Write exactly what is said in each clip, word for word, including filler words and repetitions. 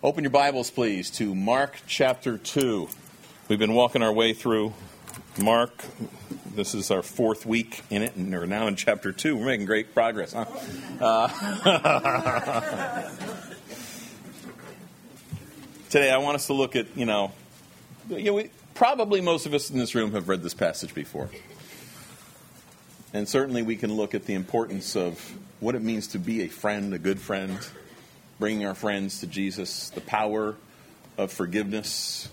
Open your Bibles, please, to Mark chapter two. We've been walking our way through Mark. This is our fourth week in it, and we're now in chapter two. We're making great progress, huh? Uh, today, I want us to look at, you know, you know we, probably most of us in this room have read this passage before. And certainly we can look at the importance of what it means to be a friend, a good friend, bringing our friends to Jesus, the power of forgiveness,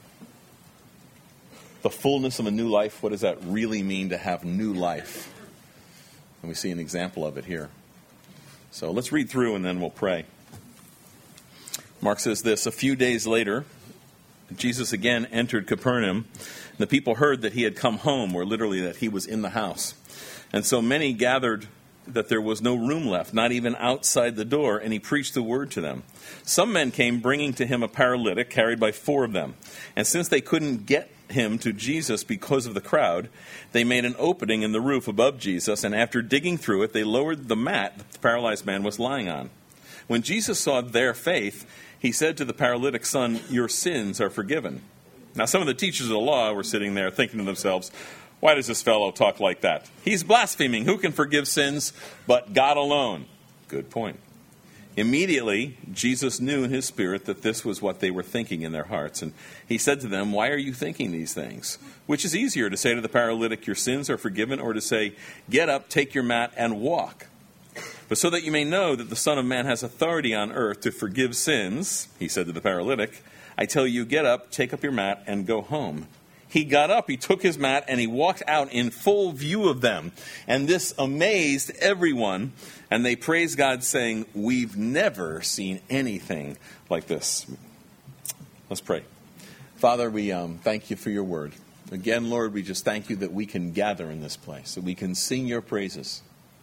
the fullness of a new life. What does that really mean to have new life? And we see an example of it here. So let's read through and then we'll pray. Mark says this: a few days later, Jesus again entered Capernaum. The people heard that he had come home, or literally that he was in the house. And so many gathered that there was no room left, not even outside the door, and he preached the word to them. Some men came bringing to him a paralytic carried by four of them. And since they couldn't get him to Jesus because of the crowd, they made an opening in the roof above Jesus, and after digging through it, they lowered the mat that the paralyzed man was lying on. When Jesus saw their faith, he said to the paralytic son, "Your sins are forgiven." Now some of the teachers of the law were sitting there thinking to themselves, "Why does this fellow talk like that? He's blaspheming. Who can forgive sins but God alone?" Good point. Immediately, Jesus knew in his spirit that this was what they were thinking in their hearts. And he said to them, "Why are you thinking these things? Which is easier, to say to the paralytic, 'Your sins are forgiven,' or to say, 'Get up, take your mat, and walk'? But so that you may know that the Son of Man has authority on earth to forgive sins," he said to the paralytic, "I tell you, get up, take up your mat, and go home." He got up, he took his mat, and he walked out in full view of them. And this amazed everyone, and they praised God, saying, "We've never seen anything like this." Let's pray. Father, we um, thank you for your word. Again, Lord, we just thank you that we can gather in this place, that we can sing your praises.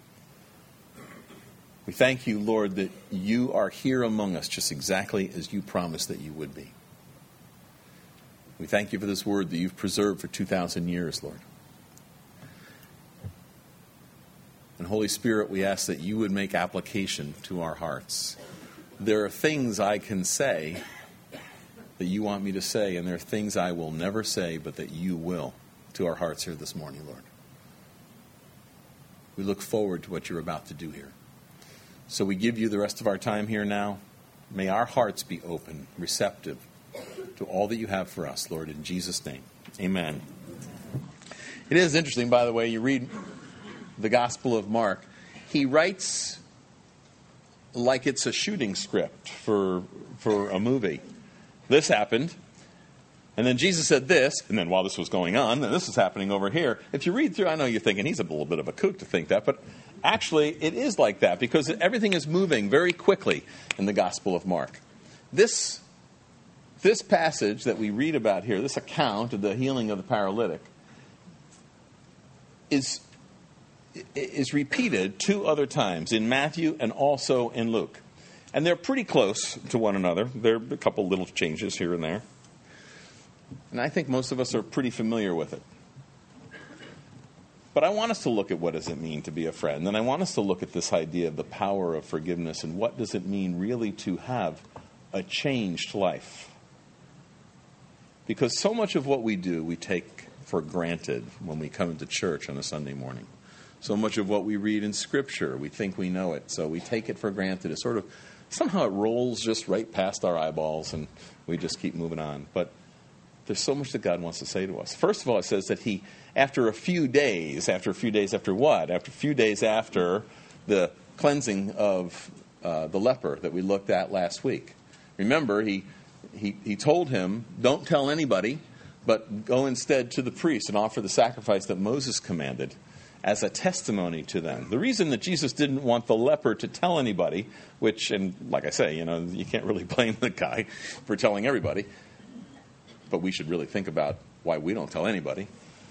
We thank you, Lord, that you are here among us just exactly as you promised that you would be. We thank you for this word that you've preserved for two thousand years, Lord. And Holy Spirit, we ask that you would make application to our hearts. There are things I can say that you want me to say, and there are things I will never say, but that you will, to our hearts here this morning, Lord. We look forward to what you're about to do here. So we give you the rest of our time here now. May our hearts be open, receptive to all that you have for us, Lord, in Jesus' name. Amen. It is interesting, by the way, you read the Gospel of Mark. He writes like it's a shooting script for, for a movie. This happened, and then Jesus said this, and then while this was going on, then this is happening over here. If you read through, I know you're thinking he's a little bit of a kook to think that, but actually it is like that because everything is moving very quickly in the Gospel of Mark. This This passage that we read about here, this account of the healing of the paralytic, is, is repeated two other times, in Matthew and also in Luke. And they're pretty close to one another. There are a couple little changes here and there. And I think most of us are pretty familiar with it. But I want us to look at what does it mean to be a friend. And I want us to look at this idea of the power of forgiveness and what does it mean really to have a changed life. Because so much of what we do, we take for granted when we come into church on a Sunday morning. So much of what we read in Scripture, we think we know it. So we take it for granted. It sort of, somehow it rolls just right past our eyeballs and we just keep moving on. But there's so much that God wants to say to us. First of all, it says that he, after a few days, after a few days after what? After a few days after the cleansing of uh, the leper that we looked at last week. Remember, he... He, he told him, don't tell anybody, but go instead to the priest and offer the sacrifice that Moses commanded as a testimony to them. The reason that Jesus didn't want the leper to tell anybody, which, and like I say, you know, you can't really blame the guy for telling everybody, but we should really think about why we don't tell anybody,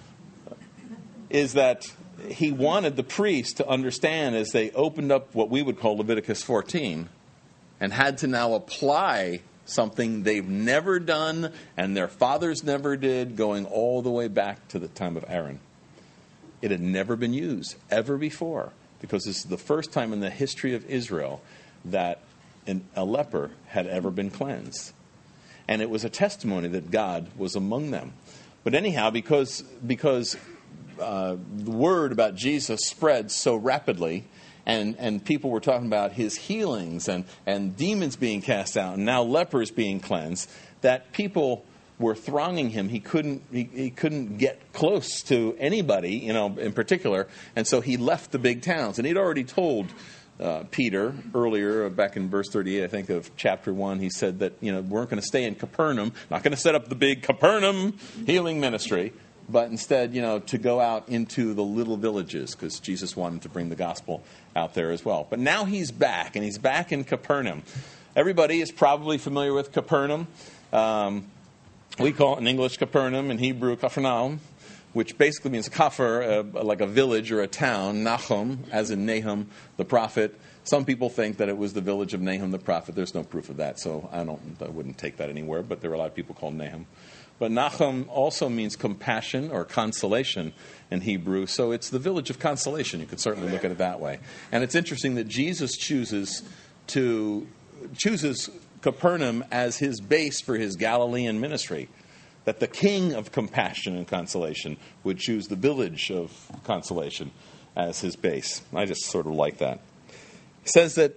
is that he wanted the priest to understand as they opened up what we would call Leviticus fourteen and had to now apply something they've never done and their fathers never did, going all the way back to the time of Aaron. It had never been used ever before because this is the first time in the history of Israel that an, a leper had ever been cleansed. And it was a testimony that God was among them. But anyhow, because because uh, the word about Jesus spread so rapidly, and, and people were talking about his healings and, and demons being cast out, and now lepers being cleansed, that people were thronging him. He couldn't he, he couldn't get close to anybody, you know, in particular, and so he left the big towns. And he'd already told Uh, Peter earlier, back in verse thirty-eight, I think, of chapter one, he said that, you know, we weren't going to stay in Capernaum, not going to set up the big Capernaum healing ministry, but instead, you know, to go out into the little villages, because Jesus wanted to bring the gospel out there as well. But now he's back, and he's back in Capernaum. Everybody is probably familiar with Capernaum. Um, we call it in English Capernaum, in Hebrew Capernaum, which basically means kafir, uh, like a village or a town. Nahum, as in Nahum, the prophet. Some people think that it was the village of Nahum, the prophet. There's no proof of that, so I don't. I wouldn't take that anywhere, but there are a lot of people called Nahum. But Nahum also means compassion or consolation in Hebrew, so it's the village of consolation. You could certainly look at it that way. And it's interesting that Jesus chooses to chooses Capernaum as his base for his Galilean ministry. That the king of compassion and consolation would choose the village of consolation as his base. I just sort of like that. He says that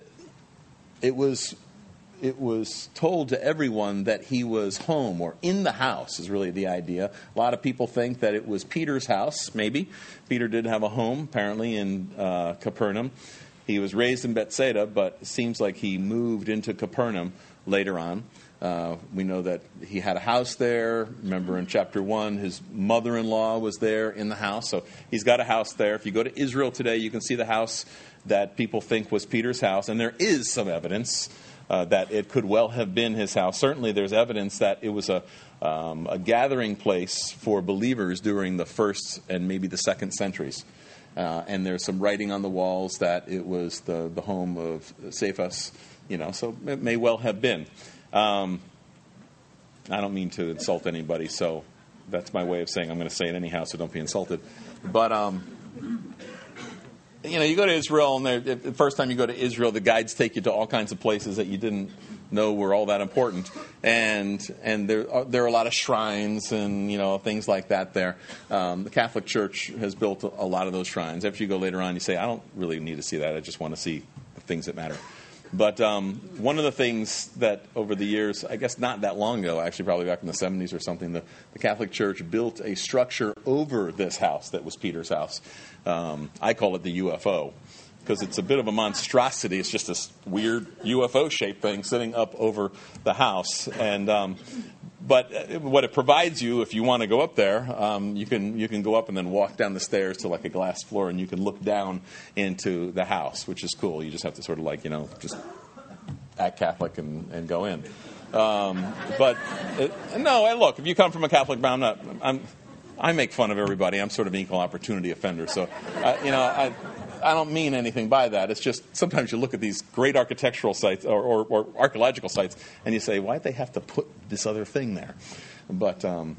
it was it was told to everyone that he was home or in the house is really the idea. A lot of people think that it was Peter's house, maybe. Peter did have a home, apparently, in uh, Capernaum. He was raised in Bethsaida, but it seems like he moved into Capernaum later on. Uh, we know that he had a house there. Remember in chapter one, his mother-in-law was there in the house. So he's got a house there. If you go to Israel today, you can see the house that people think was Peter's house. And there is some evidence uh, that it could well have been his house. Certainly there's evidence that it was a, um, a gathering place for believers during the first and maybe the second centuries. Uh, and there's some writing on the walls that it was the, the home of Cephas, you know, so it may well have been. Um, I don't mean to insult anybody, so that's my way of saying I'm going to say it anyhow, so don't be insulted. But, um, you know, you go to Israel, and the first time you go to Israel, the guides take you to all kinds of places that you didn't know were all that important. And and there are, there are a lot of shrines and, you know, things like that there. Um, the Catholic Church has built a, a lot of those shrines. After you go later on, you say, I don't really need to see that. I just want to see the things that matter. But um, one of the things that over the years, I guess not that long ago, actually probably back in the seventies or something, the, the Catholic Church built a structure over this house that was Peter's house. Um, I call it the U F O because it's a bit of a monstrosity. It's just this weird U F O-shaped thing sitting up over the house. And um, but what it provides you, if you want to go up there, um, you can you can go up and then walk down the stairs to like a glass floor, and you can look down into the house, which is cool. You just have to sort of like, you know, just act Catholic and, and go in. Um, but it, no, and look, if you come from a Catholic background, I'm not. I'm, I make fun of everybody. I'm sort of an equal opportunity offender, so uh, you know I. I don't mean anything by that. It's just sometimes you look at these great architectural sites or, or, or archaeological sites and you say, why'd they have to put this other thing there? But um,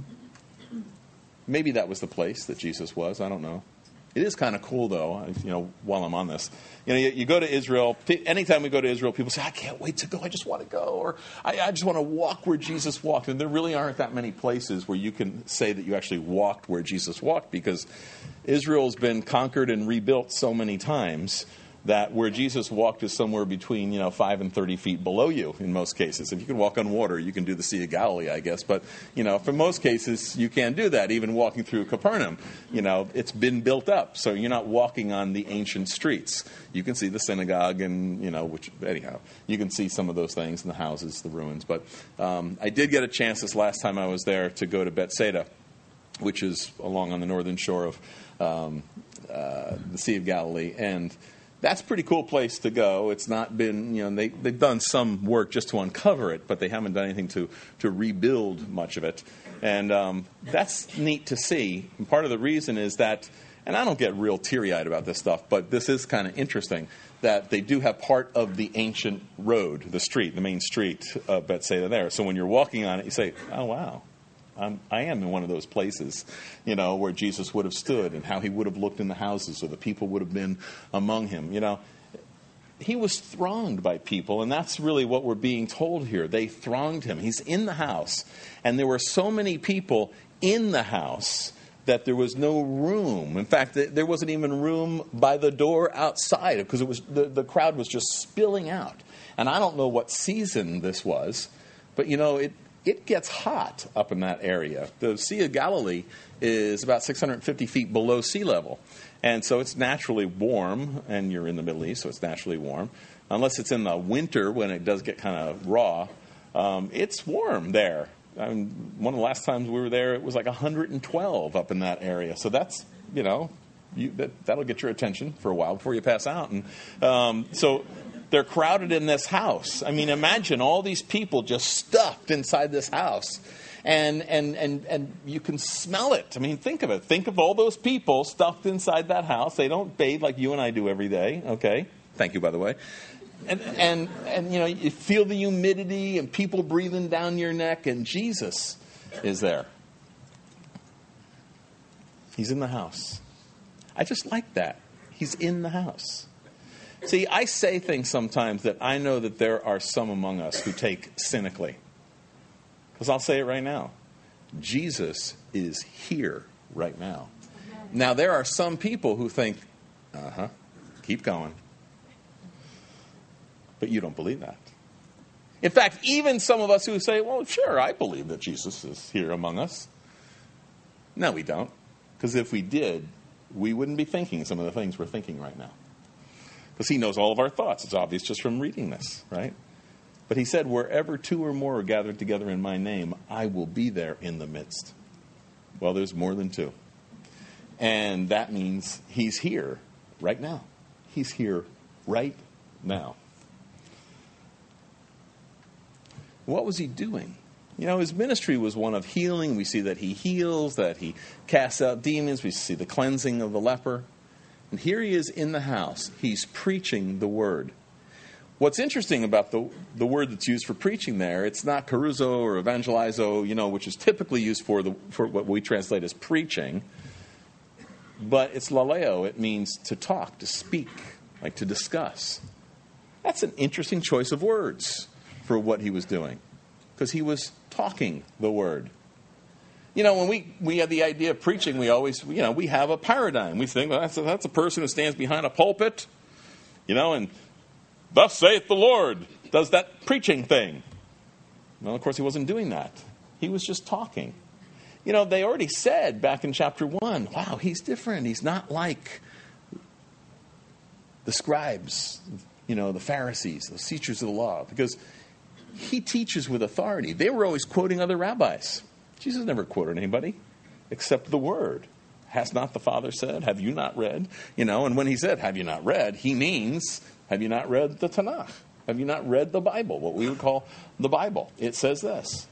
maybe that was the place that Jesus was. I don't know. It is kind of cool, though, you know, while I'm on this. You know, you, you go to Israel. Anytime we go to Israel, people say, I can't wait to go. I just want to go. Or I, I just want to walk where Jesus walked. And there really aren't that many places where you can say that you actually walked where Jesus walked, because Israel's been conquered and rebuilt so many times that where Jesus walked is somewhere between, you know, five and thirty feet below you in most cases. If you can walk on water, you can do the Sea of Galilee, I guess. But, you know, for most cases, you can't do that, even walking through Capernaum. You know, it's been built up, so you're not walking on the ancient streets. You can see the synagogue and, you know, which, anyhow, you can see some of those things in the houses, the ruins. But um, I did get a chance this last time I was there to go to Bethsaida, which is along on the northern shore of um, uh, the Sea of Galilee, and that's a pretty cool place to go. It's not been, you know, they, they've done some work just to uncover it, but they haven't done anything to, to rebuild much of it. And um, that's neat to see. And part of the reason is that, and I don't get real teary-eyed about this stuff, but this is kind of interesting, that they do have part of the ancient road, the street, the main street of Bethsaida there. So when you're walking on it, you say, oh, wow. I'm, I am in one of those places, you know, where Jesus would have stood and how he would have looked in the houses or the people would have been among him. You know, he was thronged by people, and that's really what we're being told here. They thronged him. He's in the house, and there were so many people in the house that there was no room. In fact, there wasn't even room by the door outside because it was the, the crowd was just spilling out. And I don't know what season this was, but, you know, it, it gets hot up in that area. The Sea of Galilee is about six hundred fifty feet below sea level. And so it's naturally warm, and you're in the Middle East, so it's naturally warm. Unless it's in the winter when it does get kind of raw, um, it's warm there. I mean, one of the last times we were there, it was like one hundred twelve up in that area. So that's, you know, you, that, that'll get your attention for a while before you pass out. And um, so they're crowded in this house. I mean, imagine all these people just stuffed inside this house. And, and and and you can smell it. I mean, think of it. Think of all those people stuffed inside that house. They don't bathe like you and I do every day. Okay? Thank you, by the way. And, and, and you know, you feel the humidity and people breathing down your neck, and Jesus is there. He's in the house. I just like that. He's in the house. See, I say things sometimes that I know that there are some among us who take cynically. Because I'll say it right now. Jesus is here right now. Now, there are some people who think, uh-huh, keep going. But you don't believe that. In fact, even some of us who say, well, sure, I believe that Jesus is here among us. No, we don't. Because if we did, we wouldn't be thinking some of the things we're thinking right now. Because he knows all of our thoughts. It's obvious just from reading this, right? But he said, wherever two or more are gathered together in my name, I will be there in the midst. Well, there's more than two. And that means he's here right now. He's here right now. What was he doing? You know, his ministry was one of healing. We see that he heals, that he casts out demons. We see the cleansing of the leper. And here he is in the house. He's preaching the word. What's interesting about the the word that's used for preaching there, it's not caruzo or evangelizo, you know, which is typically used for the for what we translate as preaching, but it's laleo. It means to talk, to speak, like to discuss. That's an interesting choice of words for what he was doing, because he was talking the word. You know, when we, we have the idea of preaching, we always, you know, we have a paradigm. We think, well, that's a, that's a person who stands behind a pulpit, you know, and thus saith the Lord, does that preaching thing. Well, of course, he wasn't doing that. He was just talking. You know, they already said back in chapter one, wow, he's different. He's not like the scribes, you know, the Pharisees, the teachers of the law, because he teaches with authority. They were always quoting other rabbis. Jesus never quoted anybody except the word. Has not the Father said? Have you not read? You know, and when he said, have you not read, he means, have you not read the Tanakh? Have you not read the Bible, what we would call the Bible? It says this.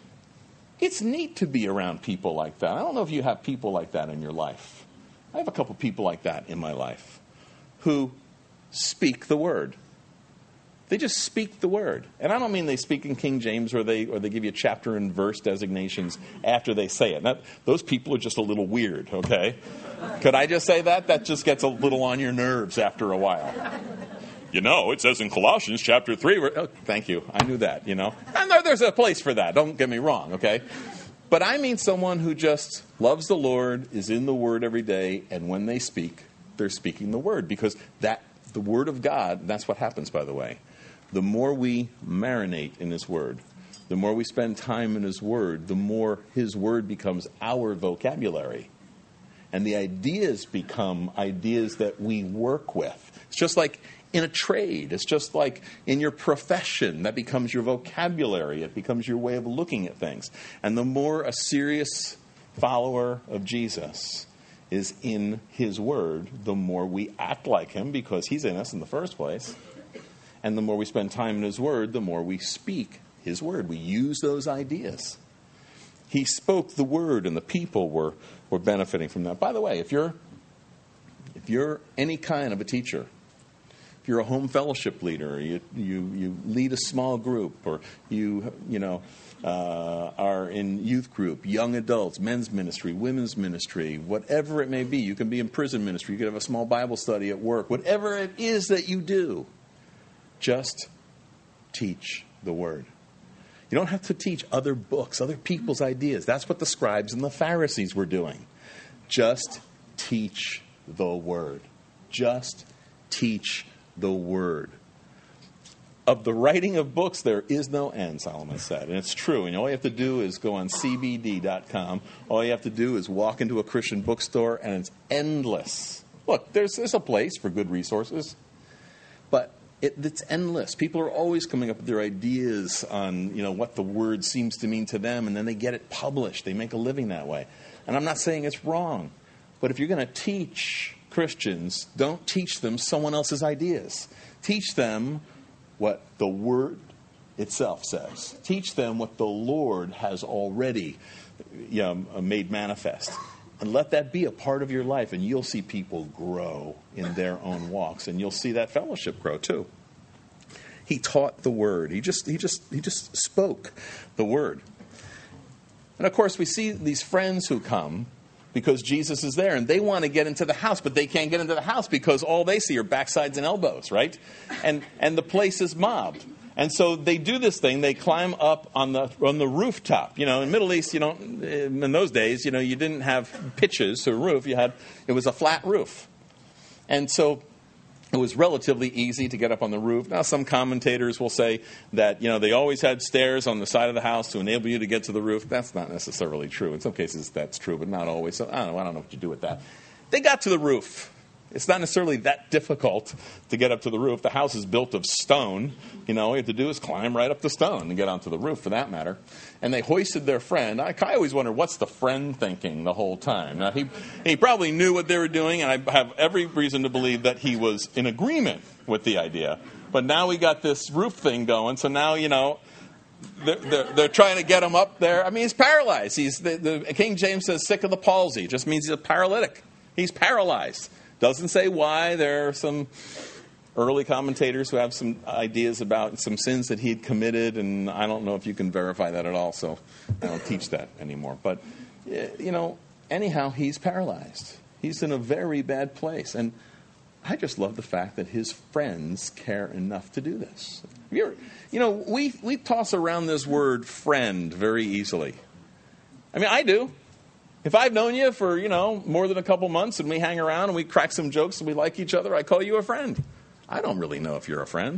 It's neat to be around people like that. I don't know if you have people like that in your life. I have a couple people like that in my life who speak the word. They just speak the word. And I don't mean they speak in King James or they or they give you chapter and verse designations after they say it. That, those people are just a little weird, okay? Could I just say that? That just gets a little on your nerves after a while. You know, it says in Colossians chapter three. Where, oh, thank you. I knew that, you know. And there, there's a place for that. Don't get me wrong, okay? But I mean someone who just loves the Lord, is in the word every day, and when they speak, they're speaking the word. Because that the word of God, that's what happens, by the way. The more we marinate in his word, the more we spend time in his word, the more his word becomes our vocabulary. And the ideas become ideas that we work with. It's just like in a trade. It's just like in your profession. That becomes your vocabulary. It becomes your way of looking at things. And the more a serious follower of Jesus is in his word, the more we act like him because he's in us in the first place. And the more we spend time in his word, the more we speak his word. We use those ideas. He spoke the word, and the people were, were benefiting from that. By the way, if you're if you're any kind of a teacher, if you're a home fellowship leader, you you, you lead a small group, or you you know uh, are in youth group, young adults, men's ministry, women's ministry, whatever it may be. You can be in prison ministry. You could have a small Bible study at work. Whatever it is that you do, Just teach the word. You don't have to teach other books, other people's ideas. That's what the scribes and the Pharisees were doing. Just teach the word. Just teach the word. Of the writing of books, there is no end, Solomon said. And it's true. And all you have to do is go on C B D dot com. All you have to do is walk into a Christian bookstore, and it's endless. Look, there's, there's a place for good resources, but it, it's endless. People are always coming up with their ideas on, you know, what the word seems to mean to them, and then they get it published. They make a living that way. And I'm not saying it's wrong, but if you're going to teach Christians, don't teach them someone else's ideas. Teach them what the Word itself says. Teach them what the Lord has already you know, made manifest. And let that be a part of your life, and you'll see people grow in their own walks, and you'll see that fellowship grow too. He taught the Word. He just, he just, he just spoke the Word. And of course, we see these friends who come because Jesus is there, and they want to get into the house, but they can't get into the house because all they see are backsides and elbows, right? And and the place is mobbed. And so they do this thing. They climb up on the on the rooftop. You know, in the Middle East, you don't, in those days, you know, you didn't have pitches to a roof. You had, it was a flat roof. And so it was relatively easy to get up on the roof. Now, some commentators will say that, you know, they always had stairs on the side of the house to enable you to get to the roof. That's not necessarily true. In some cases, that's true, but not always. So I don't know. I don't know what you do with that. They got to the roof. It's not necessarily that difficult to get up to the roof. The house is built of stone. You know, all you have to do is climb right up the stone and get onto the roof, for that matter. And they hoisted their friend. I, I always wonder, what's the friend thinking the whole time? Now, he, he probably knew what they were doing, and I have every reason to believe that he was in agreement with the idea. But now we got this roof thing going, so now, you know, they're, they're, they're trying to get him up there. I mean, he's paralyzed. He's the, the King James says sick of the palsy. It just means he's a paralytic. He's paralyzed. Doesn't say why. There are some early commentators who have some ideas about some sins that he had committed, and I don't know if you can verify that at all, so I don't teach that anymore. But, you know, anyhow, he's paralyzed. He's in a very bad place. And I just love the fact that his friends care enough to do this. You're, you know, we, we toss around this word friend very easily. I mean, I do. If I've known you for, you know, more than a couple months and we hang around and we crack some jokes and we like each other, I call you a friend. I don't really know if you're a friend.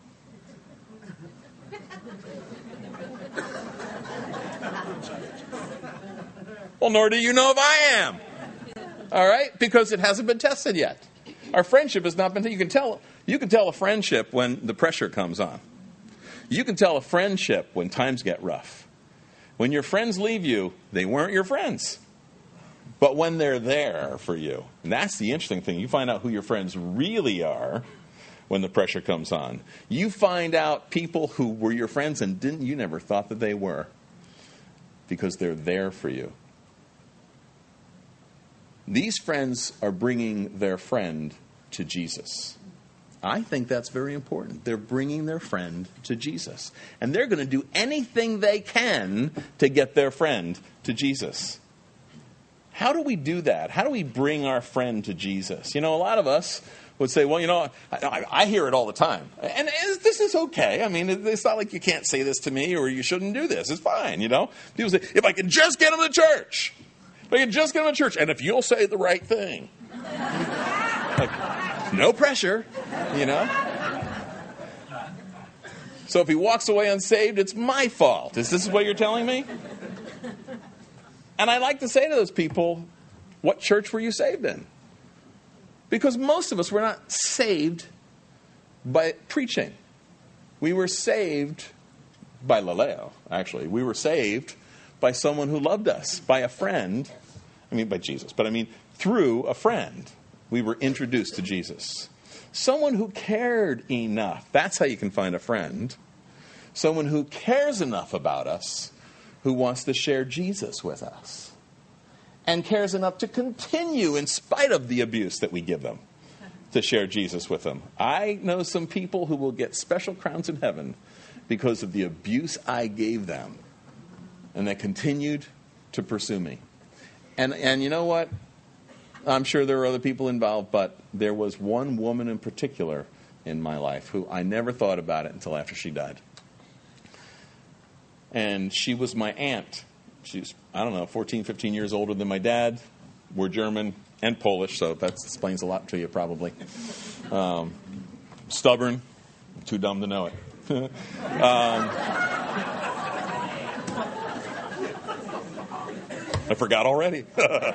Well, nor do you know if I am. All right? Because it hasn't been tested yet. Our friendship has not been tested. You can tell, you can tell a friendship when the pressure comes on. You can tell a friendship when times get rough. When your friends leave you, they weren't your friends. But when they're there for you, and that's the interesting thing, you find out who your friends really are when the pressure comes on. You find out people who were your friends and didn't you never thought that they were, because they're there for you. These friends are bringing their friend to Jesus. I think that's very important. They're bringing their friend to Jesus. And they're going to do anything they can to get their friend to Jesus. How do we do that? How do we bring our friend to Jesus? You know, a lot of us would say, well, you know, I, I, I hear it all the time. And this is okay. I mean, it's not like you can't say this to me or you shouldn't do this. It's fine, you know. People say, if I can just get them to church. If I can just get them to church. And if you'll say the right thing. Like, no pressure, you know. So if he walks away unsaved, it's my fault. Is this what you're telling me? And I like to say to those people, what church were you saved in? Because most of us were not saved by preaching. We were saved by laleo, actually. We were saved by someone who loved us, by a friend. I mean, by Jesus. But I mean, through a friend, we were introduced to Jesus. Someone who cared enough. That's how you can find a friend. Someone who cares enough about us, who wants to share Jesus with us. And cares enough to continue, in spite of the abuse that we give them, to share Jesus with them. I know some people who will get special crowns in heaven because of the abuse I gave them. And they continued to pursue me. And and you know what? I'm sure there were other people involved, but there was one woman in particular in my life who I never thought about it until after she died. And she was my aunt. She was, I don't know, fourteen, fifteen years older than my dad. We're German and Polish, so that explains a lot to you probably. Um, stubborn, too dumb to know it. um, I forgot already.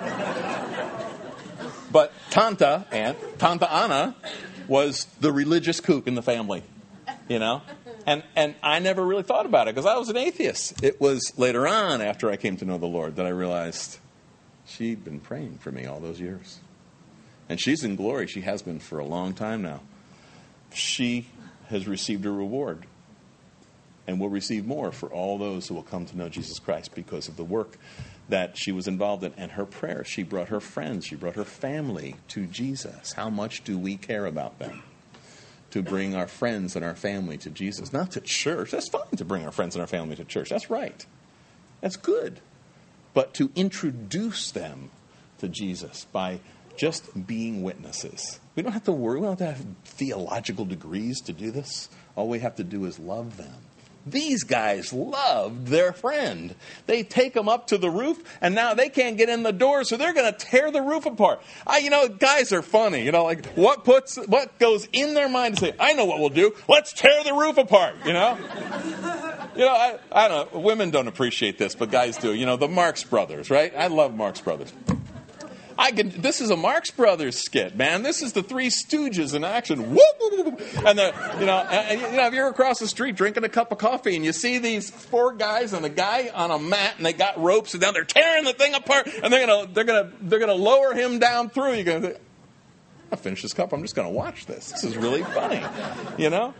But Tanta, aunt, Tanta Anna, was the religious kook in the family, you know? And and I never really thought about it because I was an atheist. It was later on, after I came to know the Lord, that I realized she'd been praying for me all those years. And she's in glory. She has been for a long time now. She has received a reward and will receive more for all those who will come to know Jesus Christ because of the work that she was involved in and her prayers. She brought her friends, she brought her family to Jesus. How much do we care about them? To bring our friends and our family to Jesus. Not to church. That's fine to bring our friends and our family to church. That's right. That's good. But to introduce them to Jesus by just being witnesses. We don't have to worry. We don't have to have theological degrees to do this. All we have to do is love them. These guys loved their friend. They take them up to the roof, and now they can't get in the door, so they're going to tear the roof apart. I, you know, guys are funny. You know, like what puts, what goes in their mind to say, I know what we'll do. Let's tear the roof apart. You know, you know, I, I don't know. Women don't appreciate this, but guys do. You know, the Marx Brothers, right? I love Marx Brothers. I can, this is a Marx Brothers skit, man. This is the Three Stooges in action. Whoop! And the, you know, and, you know, if you're across the street drinking a cup of coffee and you see these four guys and a guy on a mat and they got ropes and now they're tearing the thing apart and they're gonna, they're gonna, they're gonna lower him down through. You're gonna, I'll finish this cup. I'm just gonna watch this. This is really funny, you know.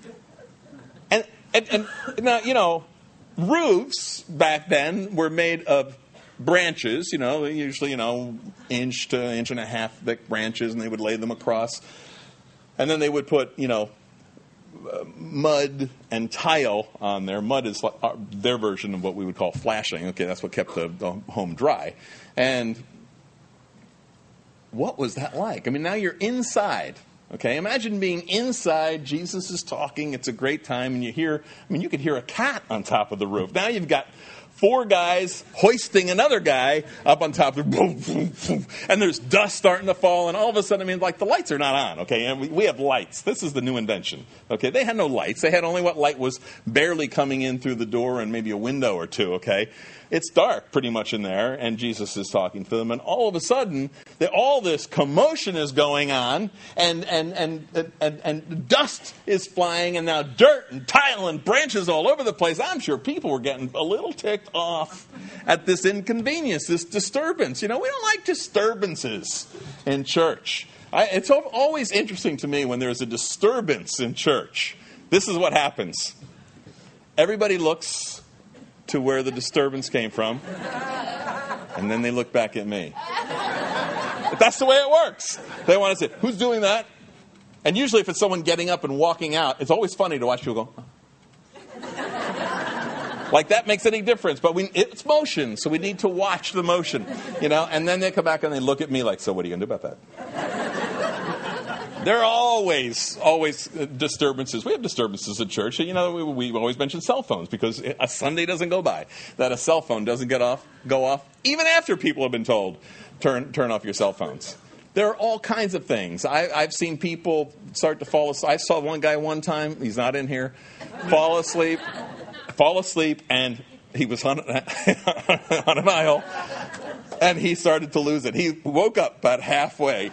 And and, and now, you know, roofs back then were made of branches, you know, usually, you know, inch to inch and a half thick branches, and they would lay them across. And then they would put, you know, uh, mud and tile on there. Mud is like, uh, their version of what we would call flashing. Okay, that's what kept the, the home dry. And what was that like? I mean, now you're inside. Okay, imagine being inside. Jesus is talking. It's a great time. And you hear, I mean, you could hear a cat on top of the roof. Now you've got four guys hoisting another guy up on top of the, and there's dust starting to fall, and all of a sudden, I mean, like the lights are not on, okay? And we, we have lights. This is the new invention, okay? They had no lights. They had only what light was barely coming in through the door and maybe a window or two, okay? It's dark pretty much in there, and Jesus is talking to them, and all of a sudden, they, all this commotion is going on, and and, and and and dust is flying, and now dirt and tile and branches all over the place. I'm sure people were getting a little ticked off at this inconvenience, this disturbance. You know, we don't like disturbances in church. I, it's always interesting to me when there's a disturbance in church. This is what happens. Everybody looks to where the disturbance came from, and then they look back at me. But that's the way it works. They want to say, who's doing that? And usually if it's someone getting up and walking out, it's always funny to watch people go, oh. Like that makes any difference, but we, it's motion, so we need to watch the motion, you know, and then they come back and they look at me like, so what are you going to do about that? There are always, always disturbances. We have disturbances at church. You know, we, we always mention cell phones because a Sunday doesn't go by that a cell phone doesn't get off, go off, even after people have been told, turn turn off your cell phones. There are all kinds of things. I, I've seen people start to fall asleep. I saw one guy one time, he's not in here, fall asleep, fall asleep, and he was on, on an aisle, and he started to lose it. He woke up about halfway.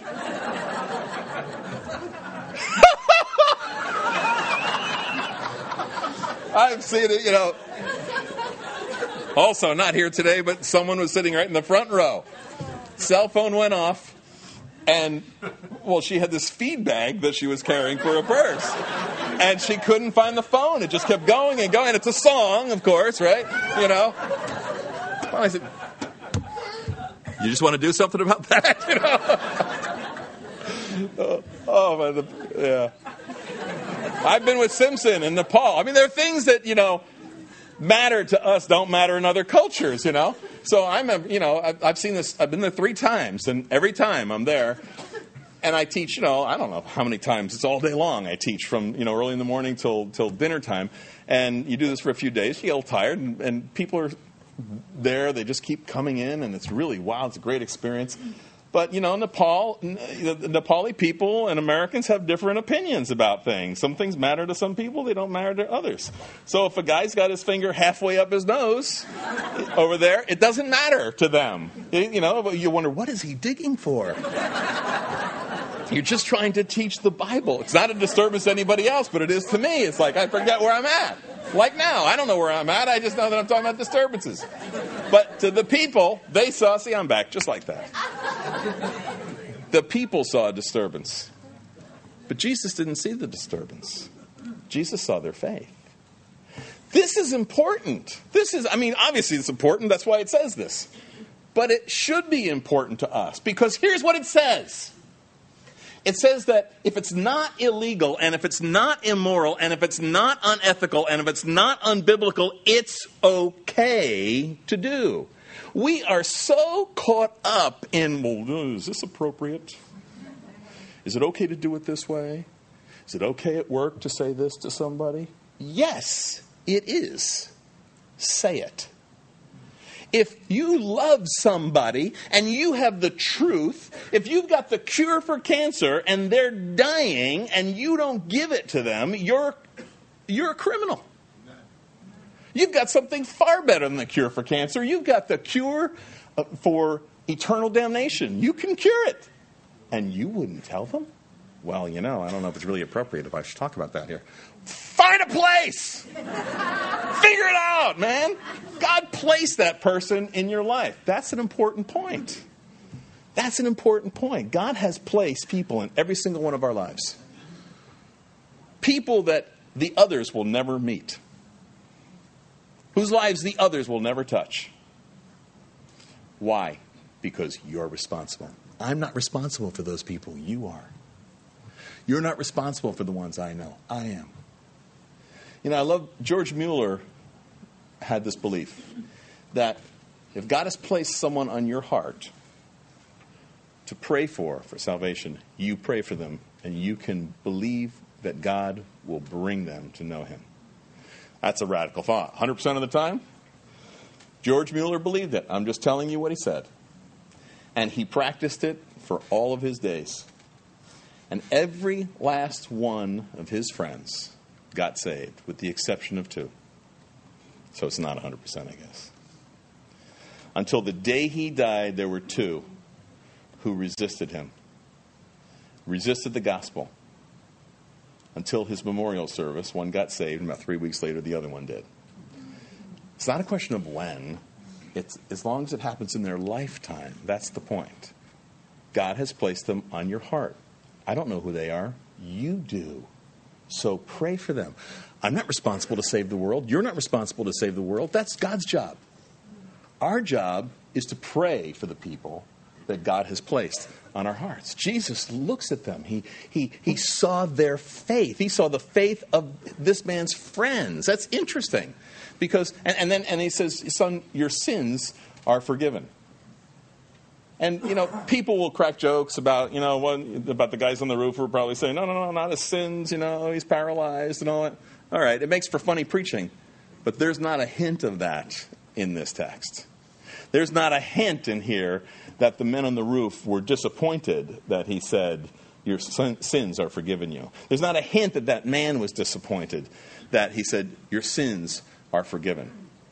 I've seen it, you know. Also, not here today, but someone was sitting right in the front row. Cell phone went off, and, well, she had this feed bag that she was carrying for a purse. And she couldn't find the phone. It just kept going and going. It's a song, of course, right? You know. Well, I said, you just want to do something about that? You know. oh, oh, man, yeah. I've been with Simpson in Nepal. I mean, there are things that, you know, matter to us, don't matter in other cultures, you know. So I'm, a, you know, I've, I've seen this. I've been there three times, and every time I'm there, and I teach, you know, I don't know how many times. It's all day long. I teach from, you know, early in the morning till till dinner time. And you do this for a few days, you get a little tired, and, and people are there. They just keep coming in, and it's really, wow, it's a great experience. But, you know, Nepal, the Nepali people and Americans have different opinions about things. Some things matter to some people, they don't matter to others. So if a guy's got his finger halfway up his nose over there, it doesn't matter to them. You know, you wonder, what is he digging for? You're just trying to teach the Bible. It's not a disturbance to anybody else, but it is to me. It's like I forget where I'm at. Like now, I don't know where I'm at. I just know that I'm talking about disturbances. But to the people, they saw, see, I'm back just like that. The people saw a disturbance. But Jesus didn't see the disturbance. Jesus saw their faith. This is important. This is, I mean, obviously it's important. That's why it says this. But it should be important to us. Because here's what it says. It says that if it's not illegal, and if it's not immoral, and if it's not unethical, and if it's not unbiblical, it's okay to do. We are so caught up in, well, is this appropriate? Is it okay to do it this way? Is it okay at work to say this to somebody? Yes, it is. Say it. If you love somebody and you have the truth, if you've got the cure for cancer and they're dying and you don't give it to them, you're you're a criminal. You've got something far better than the cure for cancer. You've got the cure for eternal damnation. You can cure it. And you wouldn't tell them? Well, you know, I don't know if it's really appropriate if I should talk about that here. Find a place! Figure it out, man! God placed that person in your life. That's an important point. That's an important point. God has placed people in every single one of our lives. People that the others will never meet. Whose lives the others will never touch. Why? Because you're responsible. I'm not responsible for those people. You are. You're not responsible for the ones I know. I am. You know, I love, George Mueller had this belief that if God has placed someone on your heart to pray for, for salvation, you pray for them and you can believe that God will bring them to know him. That's a radical thought. one hundred percent of the time, George Mueller believed it. I'm just telling you what he said. And he practiced it for all of his days. And every last one of his friends got saved, with the exception of two. So it's not one hundred percent, I guess. Until the day he died, there were two who resisted him, resisted the gospel. Until his memorial service, one got saved, and about three weeks later, the other one did. It's not a question of when. It's as long as it happens in their lifetime. That's the point. God has placed them on your heart. I don't know who they are. You do. So pray for them. I'm not responsible to save the world. You're not responsible to save the world. That's God's job. Our job is to pray for the people that God has placed on our hearts. Jesus looks at them. He he he saw their faith. He saw the faith of this man's friends. That's interesting. Because and, and then and he says, son, your sins are forgiven. And, you know, people will crack jokes about, you know, one, about the guys on the roof who are probably saying, no, no, no, not his sins, you know, he's paralyzed and all that. All right, it makes for funny preaching. But there's not a hint of that in this text. There's not a hint in here that the men on the roof were disappointed that he said, your sins are forgiven you. There's not a hint that that man was disappointed that he said, your sins are forgiven.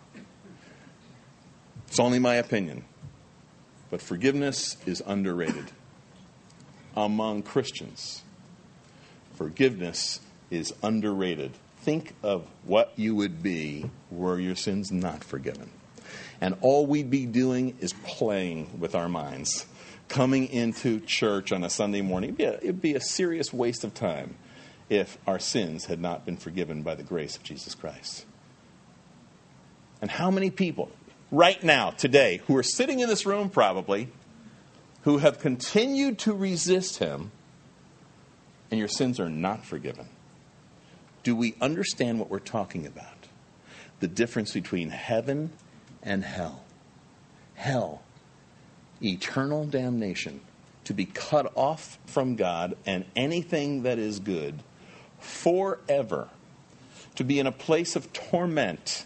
It's only my opinion. But forgiveness is underrated among Christians. Forgiveness is underrated. Think of what you would be were your sins not forgiven. And all we'd be doing is playing with our minds. Coming into church on a Sunday morning, it'd be a, it'd be a serious waste of time if our sins had not been forgiven by the grace of Jesus Christ. And how many people right now, today, who are sitting in this room probably, who have continued to resist him, and your sins are not forgiven? Do we understand what we're talking about? The difference between heaven and hell. Hell, eternal damnation to be cut off from God and anything that is good forever, to be in a place of torment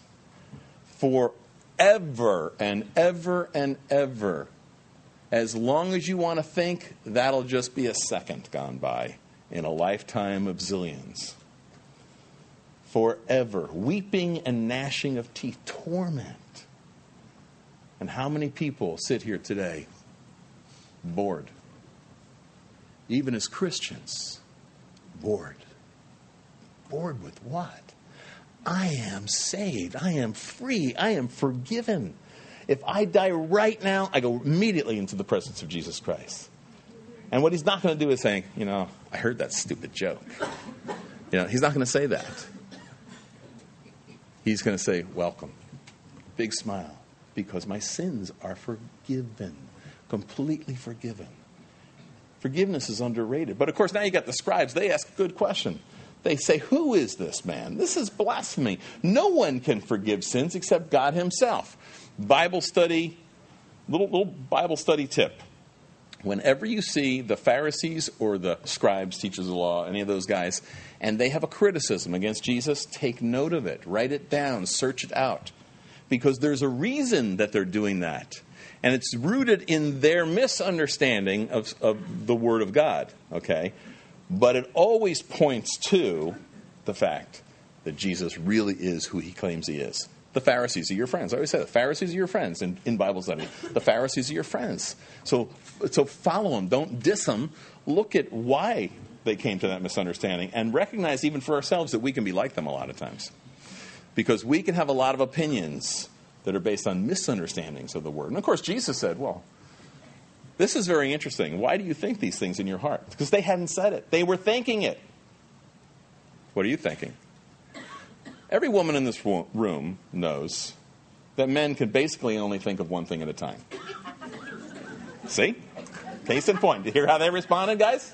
forever and ever and ever. As long as you want to think, that'll just be a second gone by in a lifetime of zillions. Forever. Weeping and gnashing of teeth. Torment. And how many people sit here today bored? Even as Christians, bored. Bored with what? I am saved. I am free. I am forgiven. If I die right now, I go immediately into the presence of Jesus Christ. And what he's not going to do is saying, you know, I heard that stupid joke. You know, he's not going to say that. He's going to say, welcome. Big smile. Because my sins are forgiven. Completely forgiven. Forgiveness is underrated. But of course, now you got the scribes. They ask a good question. They say, who is this man? This is blasphemy. No one can forgive sins except God himself. Bible study, little, little Bible study tip. Whenever you see the Pharisees or the scribes, teachers of the law, any of those guys, and they have a criticism against Jesus, take note of it. Write it down. Search it out. Because there's a reason that they're doing that. And it's rooted in their misunderstanding of, of the Word of God. Okay? But it always points to the fact that Jesus really is who he claims he is. The Pharisees are your friends. I always say the Pharisees are your friends in, in Bible study. The Pharisees are your friends. So, so follow them. Don't diss them. Look at why they came to that misunderstanding and recognize even for ourselves that we can be like them a lot of times. Because we can have a lot of opinions that are based on misunderstandings of the Word. And of course, Jesus said, well, this is very interesting. Why do you think these things in your heart? Because they hadn't said it. They were thinking it. What are you thinking? Every woman in this room knows that men can basically only think of one thing at a time. See? Case in point. Did you hear how they responded, guys?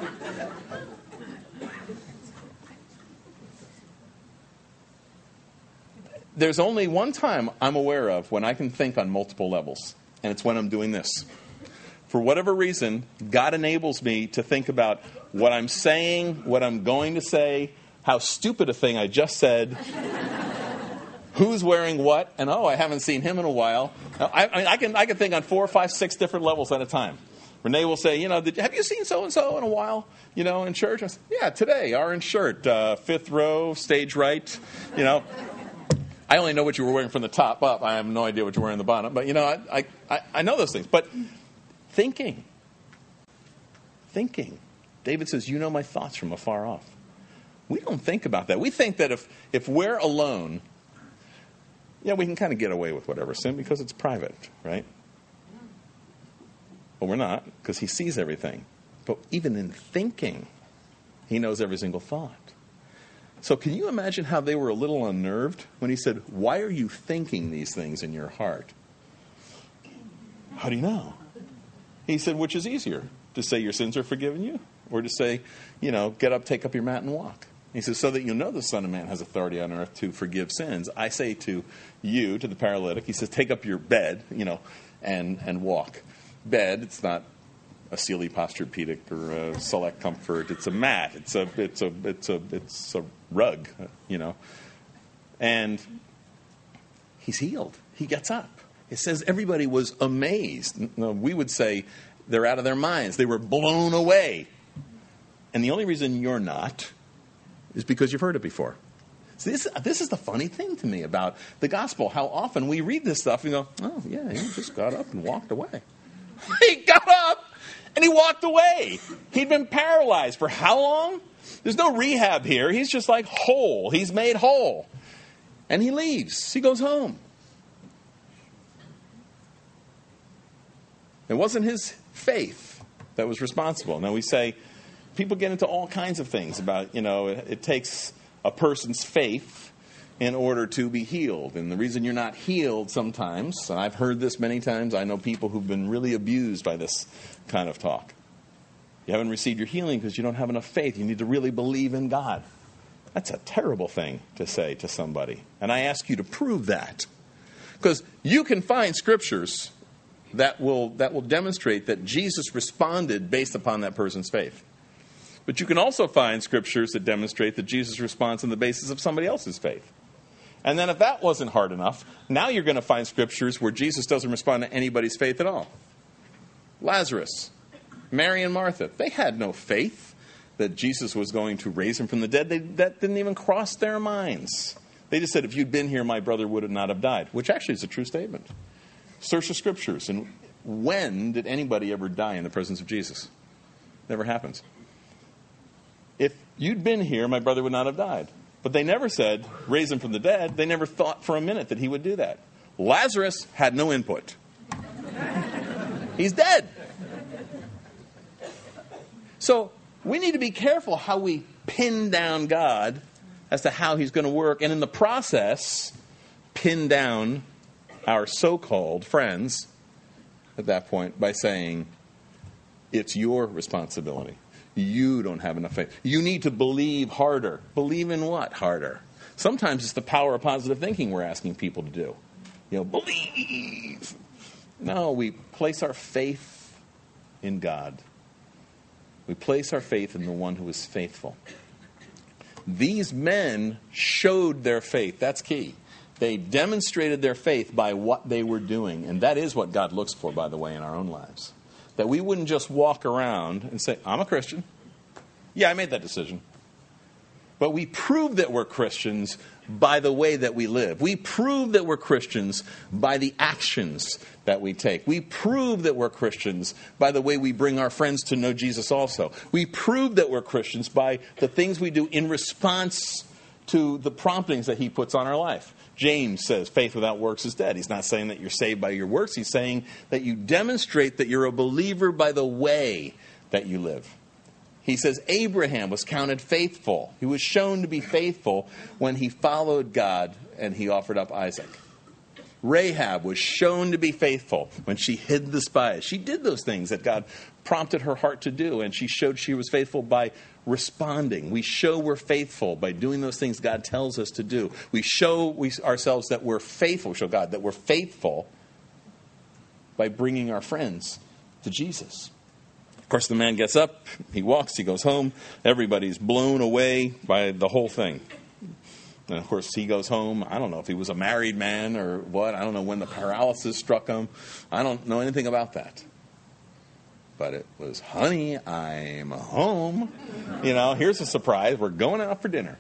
There's only one time I'm aware of when I can think on multiple levels, and it's when I'm doing this. For whatever reason, God enables me to think about what I'm saying, what I'm going to say, how stupid a thing I just said, who's wearing what, and oh, I haven't seen him in a while. I, I, mean, I can I can think on four, five, six different levels at a time. Renee will say, you know, did, have you seen so-and-so in a while, you know, in church? I say, yeah, today, orange shirt, uh, fifth row, stage right, you know. I only know what you were wearing from the top up. I have no idea what you're wearing the bottom. But, you know, I, I, I know those things. But thinking. Thinking. David says, you know my thoughts from afar off. We don't think about that. We think that if, if we're alone, yeah, we can kind of get away with whatever sin because it's private, right? But we're not, because he sees everything. But even in thinking, he knows every single thought. So can you imagine how they were a little unnerved when he said, why are you thinking these things in your heart? How do you know? He said, which is easier, to say your sins are forgiven you, or to say, you know, get up, take up your mat, and walk? He says, so that you know the Son of Man has authority on earth to forgive sins. I say to you, to the paralytic, he says, take up your bed, you know, and, and walk. Bed, it's not a Sealy Posturepedic or a Select Comfort. It's a mat. It's a, it's a, it's a, it's a rug, you know. And he's healed. He gets up. It says everybody was amazed. No, we would say they're out of their minds. They were blown away. And the only reason you're not is because you've heard it before. So this, this is the funny thing to me about the gospel. How often we read this stuff and go, oh, yeah, he just got up and walked away. He got up and he walked away. He'd been paralyzed for how long? There's no rehab here. He's just like whole. He's made whole. And he leaves. He goes home. It wasn't his faith that was responsible. Now we say, people get into all kinds of things about, you know, it, it takes a person's faith in order to be healed. And the reason you're not healed sometimes, and I've heard this many times, I know people who've been really abused by this kind of talk. You haven't received your healing because you don't have enough faith. You need to really believe in God. That's a terrible thing to say to somebody. And I ask you to prove that. Because you can find scriptures that will that will demonstrate that Jesus responded based upon that person's faith. But you can also find scriptures that demonstrate that Jesus responds on the basis of somebody else's faith. And then if that wasn't hard enough, now you're going to find scriptures where Jesus doesn't respond to anybody's faith at all. Lazarus, Mary and Martha, they had no faith that Jesus was going to raise him from the dead. They, that didn't even cross their minds. They just said, if you'd been here, my brother would not have died, which actually is a true statement. Search the scriptures. And when did anybody ever die in the presence of Jesus? Never happens. If you'd been here, my brother would not have died. But they never said, raise him from the dead. They never thought for a minute that he would do that. Lazarus had no input. He's dead. So we need to be careful how we pin down God as to how he's going to work. And in the process, pin down our so-called friends at that point by saying, it's your responsibility. You don't have enough faith. You need to believe harder. Believe in what harder? Sometimes it's the power of positive thinking we're asking people to do. You know, believe. No, we place our faith in God. We place our faith in the one who is faithful. These men showed their faith. That's key. They demonstrated their faith by what they were doing. And that is what God looks for, by the way, in our own lives. That we wouldn't just walk around and say, I'm a Christian. Yeah, I made that decision. But we prove that we're Christians by the way that we live. We prove that we're Christians by the actions that we take. We prove that we're Christians by the way we bring our friends to know Jesus also. We prove that we're Christians by the things we do in response to the promptings that he puts on our life. James says faith without works is dead. He's not saying that you're saved by your works. He's saying that you demonstrate that you're a believer by the way that you live. He says Abraham was counted faithful. He was shown to be faithful when he followed God and he offered up Isaac. Rahab was shown to be faithful when she hid the spies. She did those things that God prompted her heart to do, and she showed she was faithful by responding. We show we're faithful by doing those things God tells us to do. We show we, ourselves that we're faithful, we show God that we're faithful by bringing our friends to Jesus. Of course, the man gets up, he walks, he goes home. Everybody's blown away by the whole thing. And, of course, he goes home. I don't know if he was a married man or what. I don't know when the paralysis struck him. I don't know anything about that. But it was, honey, I'm home. You know, here's a surprise. We're going out for dinner.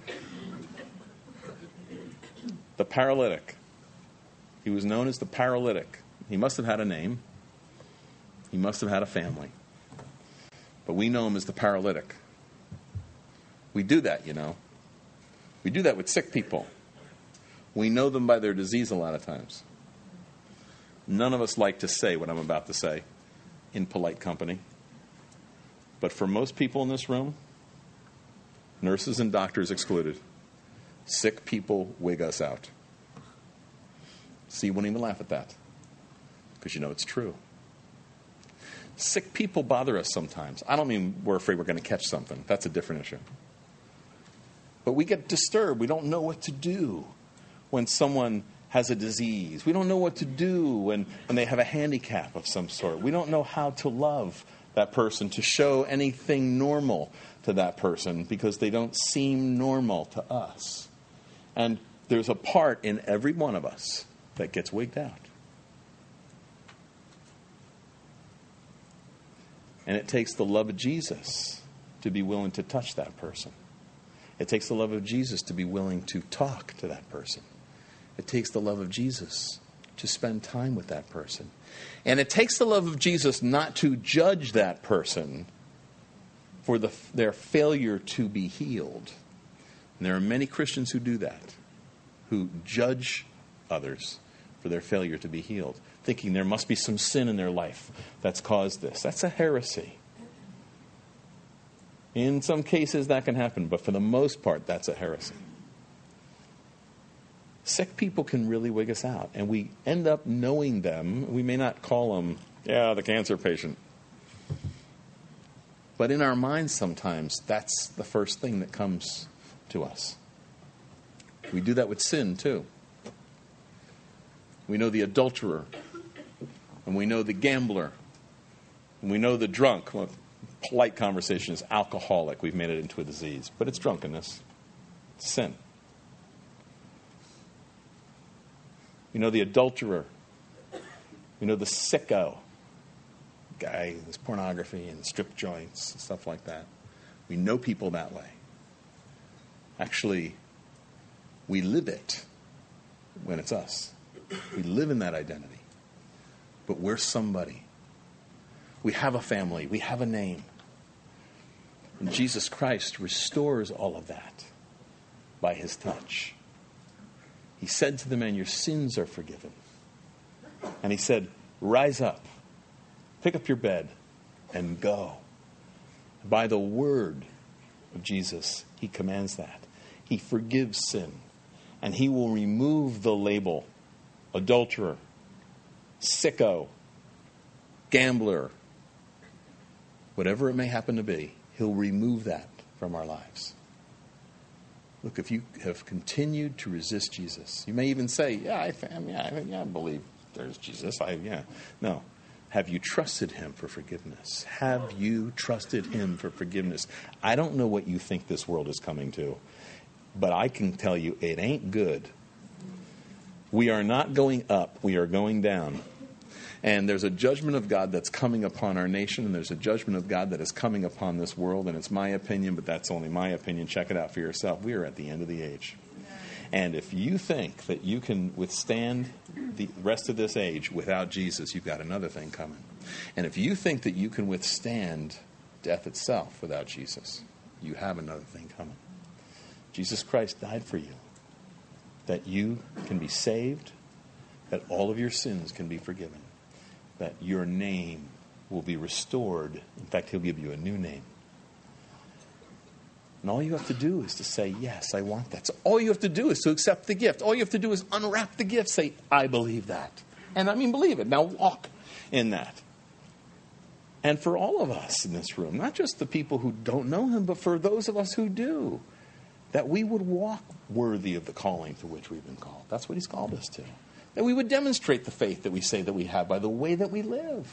The paralytic. He was known as the paralytic. He must have had a name. He must have had a family. But we know him as the paralytic. We do that, you know. We do that with sick people. We know them by their disease a lot of times. None of us like to say what I'm about to say in polite company. But for most people in this room, nurses and doctors excluded, sick people wig us out. See, you wouldn't even laugh at that because you know it's true. Sick people bother us sometimes. I don't mean we're afraid we're going to catch something. That's a different issue. But we get disturbed. We don't know what to do when someone has a disease. We don't know what to do when, when they have a handicap of some sort. We don't know how to love that person, to show anything normal to that person because they don't seem normal to us. And there's a part in every one of us that gets wigged out. And it takes the love of Jesus to be willing to touch that person. It takes the love of Jesus to be willing to talk to that person. It takes the love of Jesus to spend time with that person. And it takes the love of Jesus not to judge that person for the, their failure to be healed. And there are many Christians who do that, who judge others for their failure to be healed, thinking there must be some sin in their life that's caused this. That's a heresy. In some cases that can happen, but for the most part, that's a heresy. Sick people can really wig us out, and we end up knowing them. We may not call them, yeah, the cancer patient. But in our minds sometimes, that's the first thing that comes to us. We do that with sin, too. We know the adulterer And we know the gambler. And we know the drunk. Well, polite conversation is alcoholic. We've made it into a disease. But it's drunkenness. It's sin. We know the adulterer. We know the sicko. Guy who's pornography and strip joints and stuff like that. We know people that way. Actually, we live it when it's us. We live in that identity. But we're somebody. We have a family. We have a name. And Jesus Christ restores all of that by his touch. He said to the man, your sins are forgiven. And he said, rise up, pick up your bed, and go. By the word of Jesus, he commands that. He forgives sin. And he will remove the label, adulterer, sicko, gambler, whatever it may happen to be, he'll remove that from our lives. Look, if you have continued to resist Jesus, you may even say, yeah, I, yeah, I, yeah, I believe there's Jesus. I, yeah. No. Have you trusted him for forgiveness? Have you trusted him for forgiveness? I don't know what you think this world is coming to, but I can tell you it ain't good. We are not going up. We are going down. And there's a judgment of God that's coming upon our nation, and there's a judgment of God that is coming upon this world, and it's my opinion, but that's only my opinion. Check it out for yourself. We are at the end of the age. And if you think that you can withstand the rest of this age without Jesus, you've got another thing coming. And if you think that you can withstand death itself without Jesus, you have another thing coming. Jesus Christ died for you, that you can be saved, that all of your sins can be forgiven, that your name will be restored. In fact, he'll give you a new name. And all you have to do is to say, yes, I want that. So all you have to do is to accept the gift. All you have to do is unwrap the gift. Say, I believe that. And I mean, believe it. Now walk in that. And for all of us in this room, not just the people who don't know him, but for those of us who do, that we would walk worthy of the calling to which we've been called. That's what he's called us to. That we would demonstrate the faith that we say that we have by the way that we live.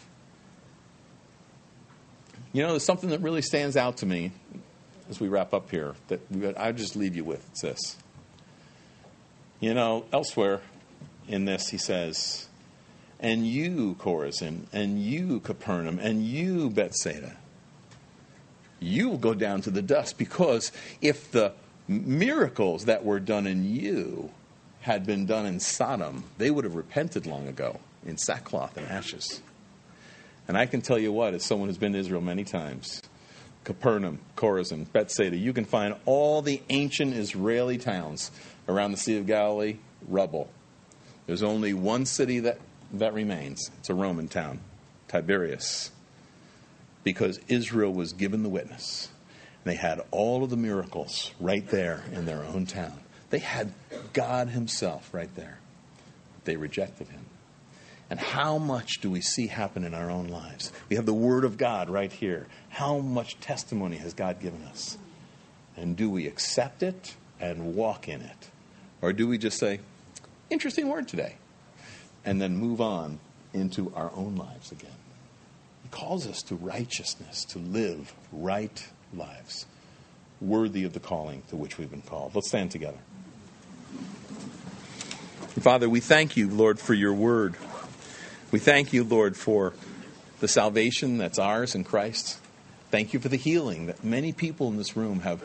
You know, there's something that really stands out to me as we wrap up here that I'll just leave you with. It's this. You know, elsewhere in this he says, and you, Chorazin, and you, Capernaum, and you, Bethsaida, you will go down to the dust, because if the miracles that were done in you had been done in Sodom, they would have repented long ago in sackcloth and ashes. And I can tell you what, as someone who's been to Israel many times, Capernaum, Chorazin, Bethsaida, you can find all the ancient Israeli towns around the Sea of Galilee, rubble. There's only one city that, that remains. It's a Roman town, Tiberias, because Israel was given the witness. They had all of the miracles right there in their own town. They had God himself right there. They rejected him. And how much do we see happen in our own lives? We have the Word of God right here. How much testimony has God given us? And do we accept it and walk in it? Or do we just say, interesting word today, and then move on into our own lives again? He calls us to righteousness, to live right lives, worthy of the calling to which we've been called. Let's stand together. Father, we thank you, Lord, for your word. We thank you, Lord, for the salvation that's ours in Christ. Thank you for the healing that many people in this room have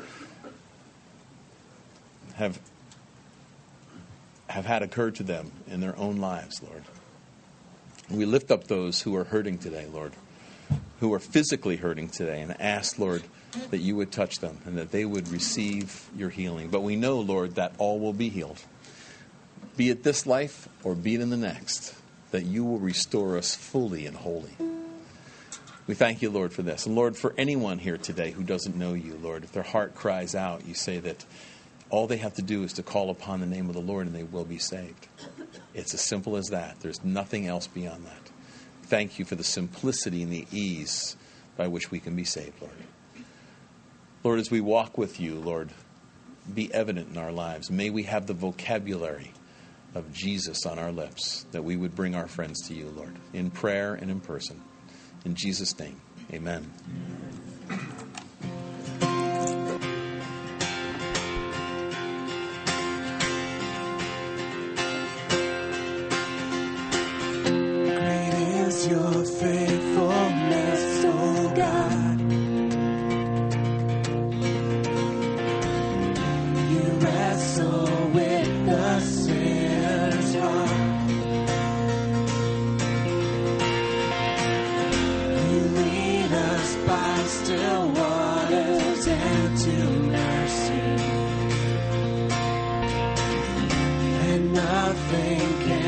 have have had occur to them in their own lives, Lord. We lift up those who are hurting today, Lord, who are physically hurting today, and ask, Lord, that you would touch them and that they would receive your healing. But we know, Lord, that all will be healed, be it this life or be it in the next, that you will restore us fully and wholly. We thank you, Lord, for this. And Lord, for anyone here today who doesn't know you, Lord, if their heart cries out, you say that all they have to do is to call upon the name of the Lord and they will be saved. It's as simple as that. There's nothing else beyond that. Thank you for the simplicity and the ease by which we can be saved, Lord. Lord, as we walk with you, Lord, be evident in our lives. May we have the vocabulary of Jesus on our lips, that we would bring our friends to you, Lord, in prayer and in person. In Jesus' name, amen. Great is your faithfulness, O God. You wrestle with the sinner's heart. You lead us by still waters and to mercy, and nothing can